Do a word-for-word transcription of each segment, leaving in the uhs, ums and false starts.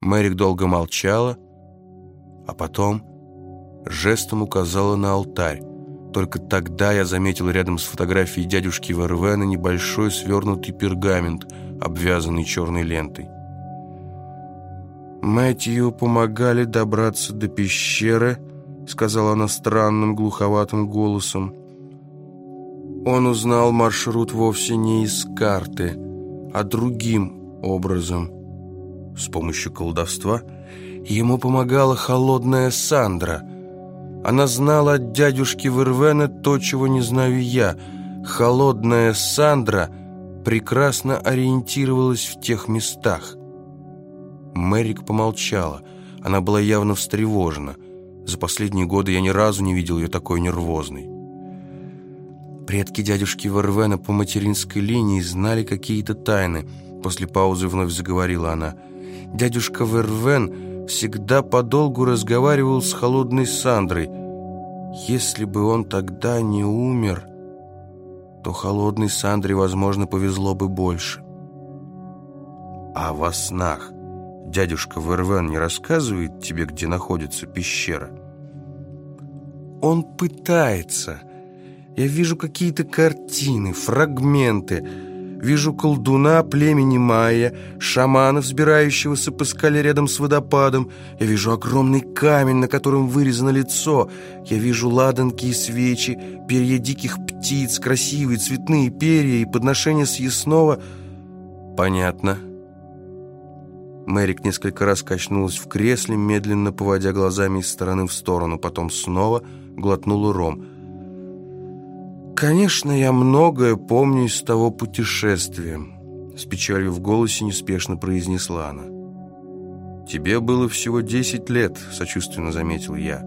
Мэрик долго молчала, а потом жестом указала на алтарь. Только тогда я заметил рядом с фотографией дядюшки Вервена небольшой свернутый пергамент, обвязанный черной лентой. «Мэтью помогали добраться до пещеры», — сказала она странным глуховатым голосом. «Он узнал маршрут вовсе не из карты, а другим образом. С помощью колдовства ему помогала холодная Сандра. Она знала от дядюшки Вервена то, чего не знаю я. Холодная Сандра прекрасно ориентировалась в тех местах». Мэрик помолчала. Она была явно встревожена. За последние годы я ни разу не видел ее такой нервозной. «Предки дядюшки Вервена по материнской линии знали какие-то тайны», — после паузы вновь заговорила она. «Дядюшка Вервен всегда подолгу разговаривал с холодной Сандрой. Если бы он тогда не умер, то холодной Сандре, возможно, повезло бы больше». «А во снах дядюшка Вервен не рассказывает тебе, где находится пещера?» «Он пытается. Я вижу какие-то картины, фрагменты. Вижу колдуна племени майя, шамана, взбирающегося по скале рядом с водопадом. Я вижу огромный камень, на котором вырезано лицо. Я вижу ладанки и свечи, перья диких птиц, красивые цветные перья и подношения съестного». «Понятно». Мэрик несколько раз качнулась в кресле, медленно поводя глазами из стороны в сторону, потом снова глотнула ром. «Конечно, я многое помню из того путешествия», — с печалью в голосе неспешно произнесла она. «Тебе было всего десять лет», — сочувственно заметил я.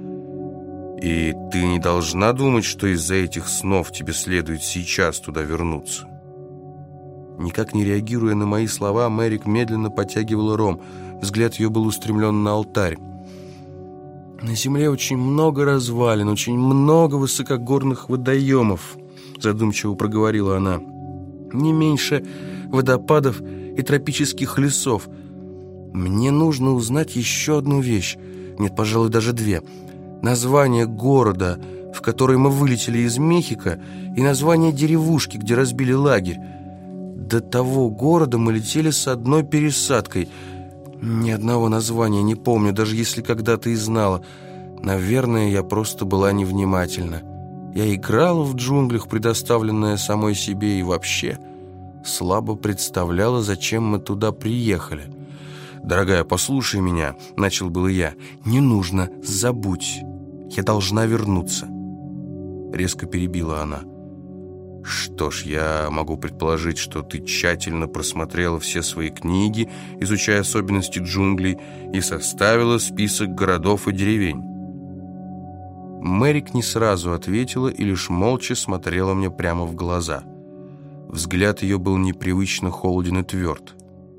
«И ты не должна думать, что из-за этих снов тебе следует сейчас туда вернуться». Никак не реагируя на мои слова, Мэрик медленно потягивала ром. Взгляд ее был устремлен на алтарь. «На земле очень много развалин, очень много высокогорных водоемов», — задумчиво проговорила она. «Не меньше водопадов и тропических лесов. Мне нужно узнать еще одну вещь. Нет, пожалуй, даже две. Название города, в который мы вылетели из Мехико, и название деревушки, где разбили лагерь. До того города мы летели с одной пересадкой. Ни одного названия не помню, даже если когда-то и знала. Наверное, я просто была невнимательна. Я играла в джунглях, предоставленная самой себе, и вообще слабо представляла, зачем мы туда приехали. «Дорогая, послушай меня», — начал было я. «Не нужно, забудь. Я должна вернуться». Резко перебила она. «Что ж, я могу предположить, что ты тщательно просмотрела все свои книги, изучая особенности джунглей, и составила список городов и деревень». Мэрик не сразу ответила и лишь молча смотрела мне прямо в глаза. Взгляд ее был непривычно холоден и тверд.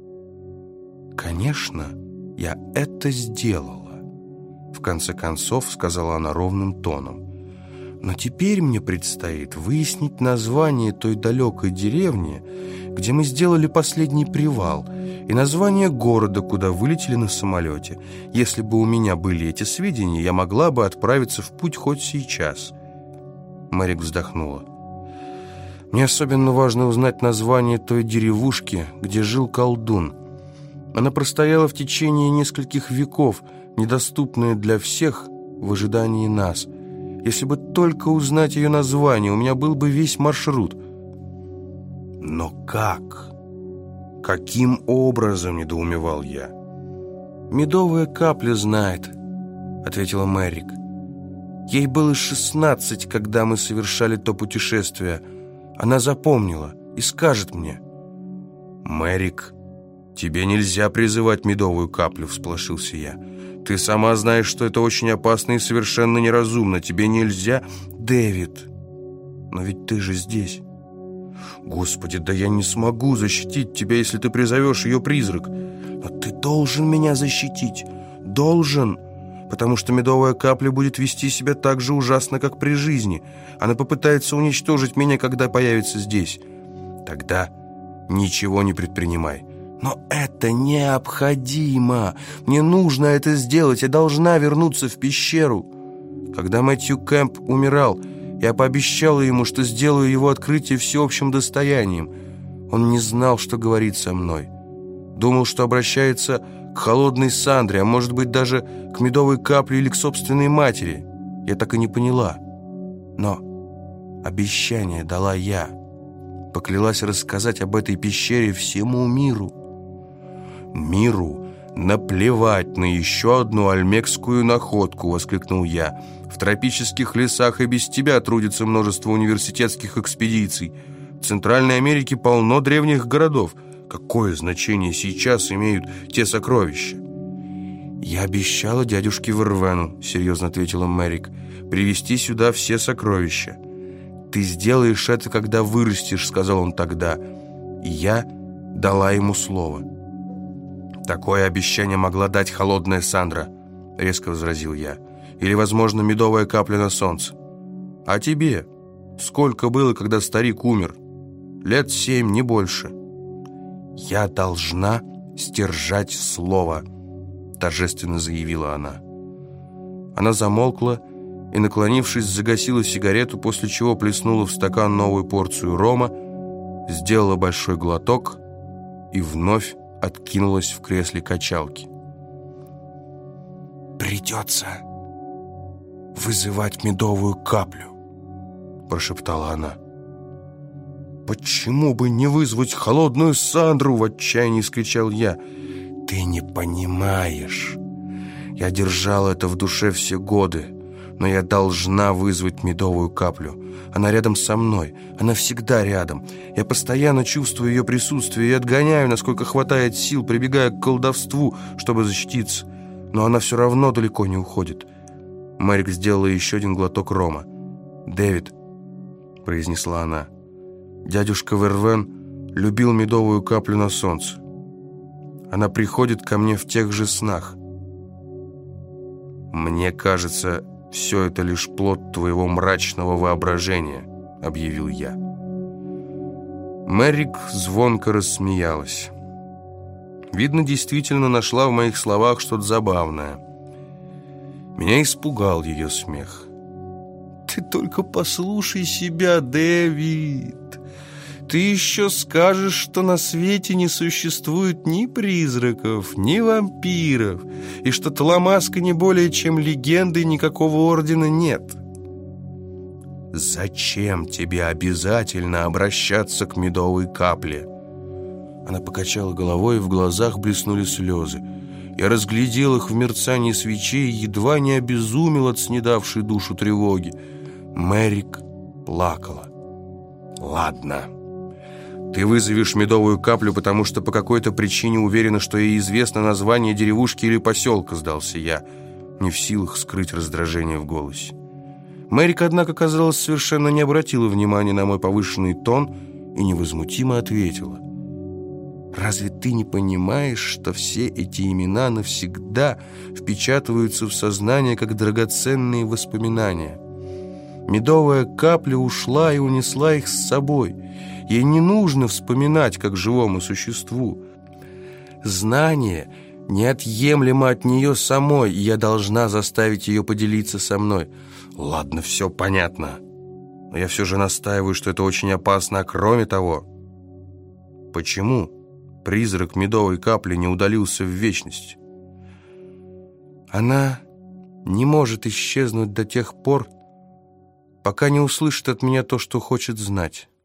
«Конечно, я это сделала», — в конце концов сказала она ровным тоном. «Но теперь мне предстоит выяснить название той далекой деревни, где мы сделали последний привал, и название города, куда вылетели на самолете. Если бы у меня были эти сведения, я могла бы отправиться в путь хоть сейчас». Мэрик вздохнула. «Мне особенно важно узнать название той деревушки, где жил колдун. Она простояла в течение нескольких веков, недоступная для всех в ожидании нас. Если бы только узнать ее название, у меня был бы весь маршрут». «Но как? Каким образом?» — недоумевал я. «Медовая капля знает», — ответила Мэрик. «Ей было шестнадцать, когда мы совершали то путешествие. Она запомнила и скажет мне». «Мэрик, тебе нельзя призывать медовую каплю», — всполошился я. «Ты сама знаешь, что это очень опасно и совершенно неразумно. Тебе нельзя...» «Дэвид, но ведь ты же здесь». «Господи, да я не смогу защитить тебя, если ты призовешь ее призрак». «Но ты должен меня защитить. Должен. Потому что медовая капля будет вести себя так же ужасно, как при жизни. Она попытается уничтожить меня, когда появится здесь. Тогда ничего не предпринимай. «Но это необходимо! Мне нужно это сделать! Я должна вернуться в пещеру!» Когда Мэтью Кэмп умирал, я пообещала ему, что сделаю его открытие всеобщим достоянием. Он не знал, что говорит со мной. Думал, что обращается к холодной Сандре, а может быть даже к медовой капле или к собственной матери. Я так и не поняла. Но обещание дала я. Поклялась рассказать об этой пещере всему миру. «Миру наплевать на еще одну ольмекскую находку», — воскликнул я. «В тропических лесах и без тебя трудится множество университетских экспедиций. В Центральной Америке полно древних городов. Какое значение сейчас имеют те сокровища?» «Я обещала дядюшке Вервену», — серьезно ответила Мэрик, «привезти сюда все сокровища». «Ты сделаешь это, когда вырастешь», — сказал он тогда. И я дала ему слово. «Такое обещание могла дать холодная Сандра», — резко возразил я. «Или, возможно, медовая капля на солнце. А тебе? Сколько было, когда старик умер? Лет семь, не больше». «Я должна сдержать слово», — торжественно заявила она. Она замолкла и, наклонившись, загасила сигарету, после чего плеснула в стакан новую порцию рома, сделала большой глоток и вновь откинулась в кресле качалки. «Придется вызывать медовую каплю», — прошептала она. «Почему бы не вызвать холодную Сандру?» — в отчаянии скричал я. «Ты не понимаешь. Я держал это в душе все годы, но я должна вызвать медовую каплю. Она рядом со мной, она всегда рядом. Я постоянно чувствую ее присутствие и отгоняю, насколько хватает сил, прибегая к колдовству, чтобы защититься. Но она все равно далеко не уходит». Мэрик сделала еще один глоток рома. «Дэвид», — произнесла она, — «дядюшка Вервен любил медовую каплю на солнце. Она приходит ко мне в тех же снах. Мне кажется, все это лишь плод твоего мрачного воображения», — объявил я. Мэрик звонко рассмеялась. Видно, действительно нашла в моих словах что-то забавное. Меня испугал ее смех. «Ты только послушай себя, Дэвид. Ты еще скажешь, что на свете не существует ни призраков, ни вампиров, и что Таламаска не более чем легенда, и никакого ордена нет. Зачем тебе обязательно обращаться к медовой капле?» Она покачала головой, и в глазах блеснули слезы. Я разглядел их в мерцании свечей и едва не обезумел от снедавшей душу тревоги. Мэрик плакала. «Ладно. Ты вызовешь медовую каплю, потому что по какой-то причине уверена, что ей известно название деревушки или поселка», — сдался я, не в силах скрыть раздражение в голосе. Мэрик, однако, казалось, совершенно не обратила внимания на мой повышенный тон и невозмутимо ответила: «Разве ты не понимаешь, что все эти имена навсегда впечатываются в сознание, как драгоценные воспоминания? Медовая капля ушла и унесла их с собой. Ей не нужно вспоминать, как живому существу. Знание неотъемлемо от нее самой, и я должна заставить ее поделиться со мной». «Ладно, все понятно. Но я все же настаиваю, что это очень опасно. А кроме того, почему призрак медовой капли не удалился в вечность?» «Она не может исчезнуть до тех пор, пока не услышит от меня то, что хочет знать.